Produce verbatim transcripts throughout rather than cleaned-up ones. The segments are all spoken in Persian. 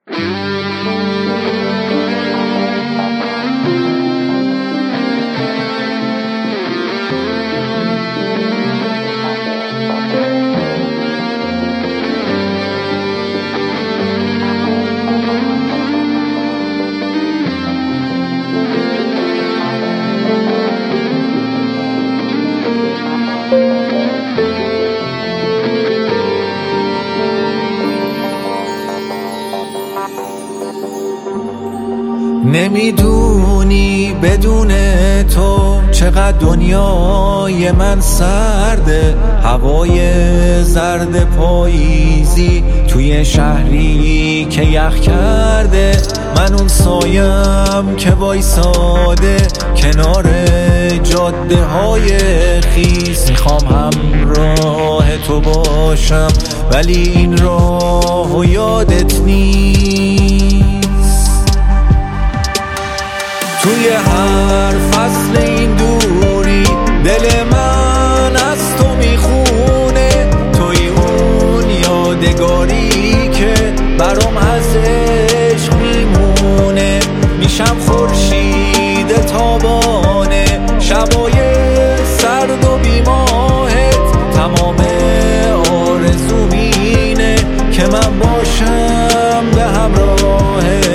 نمیدونی بدون تو چقدر دنیای من سرده، هوای زرد پاییزی توی شهری که یخ کرده. من اون سایم که وایساده کنار جاده های خیس، میخوام همراه تو باشم ولی این راهو یادت نیست. توی هر فصل این دوری دل من از تو میخونه، توی اون یادگاری که برام از عشق میمونه. میشم خورشید تابانه شبای سرد و بیماهت، تمام آرزوم اینه که من باشم به همراهت.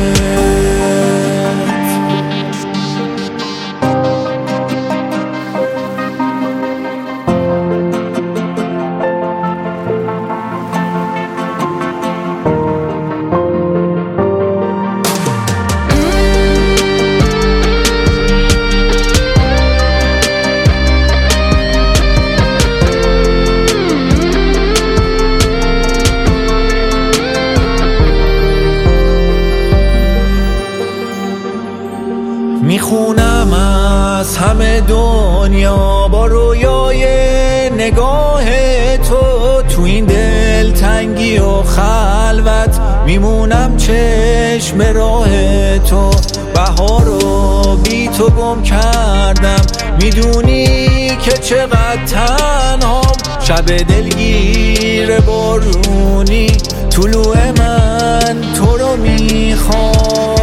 میخونم از همه دنیا با رویای نگاه تو، تو این دل تنگی و خلوت میمونم چشم راه تو. بهارو بی تو گم کردم، میدونی که چقدر تنهام. شب دلگیر بارونی طلوع من تو رو میخوام.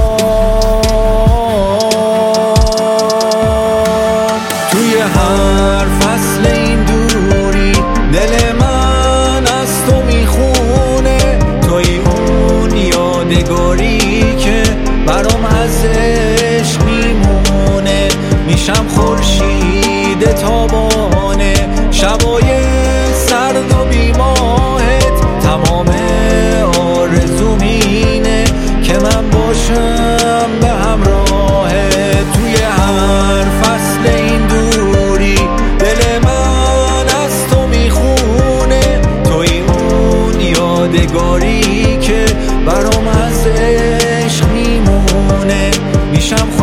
توی هر فصل این دوری دل من از تو میخونه، توی اون یادگاری که برام از عشق میمونه. میشم خورشید تابانه شبای سرد و بیماهت، تمام آرزوم اینه که من باشم به همراهت. توی هر فصل این دوری دل من از تو میخونه، توی اون یادگاری که برام از عشق میمونه. میشم